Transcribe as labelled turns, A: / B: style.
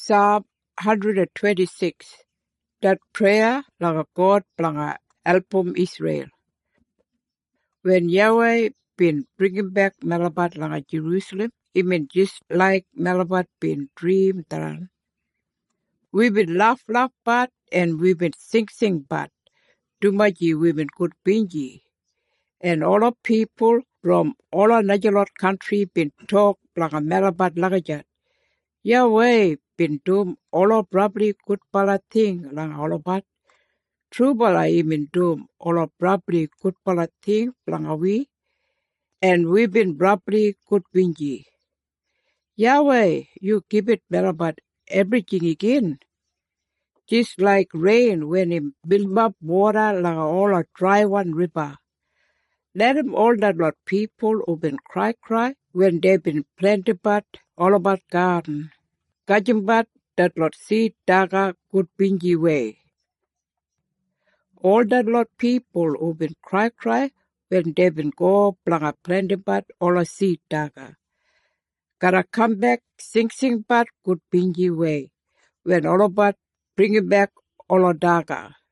A: Psalm 126. That prayer like God planga album Israel. When Yahweh been bringing back Malabat like Jerusalem, it mean just like Malabat been dream done. We been laugh but and we been sing but. Dumaji we been good bingy. And all of people from all of Najalot country been talk planga Malabat lagajat. Yahweh been doing all of probably good pala thing lang all about. True bala been doing all of probably good pala thing lang we. And we've been probably good bingy. Yahweh, you give it Malabat everything again. Just like rain when it build up water like all a dry one river. Let them all that lot people who been cry when they been planted but all about garden. Kajimbat that lot seed daga good bingy way. All that lot people who been cry when they been go planga planted but all a seed daga. Gotta come back sing but good bingy way. When all about bring it back all a daga.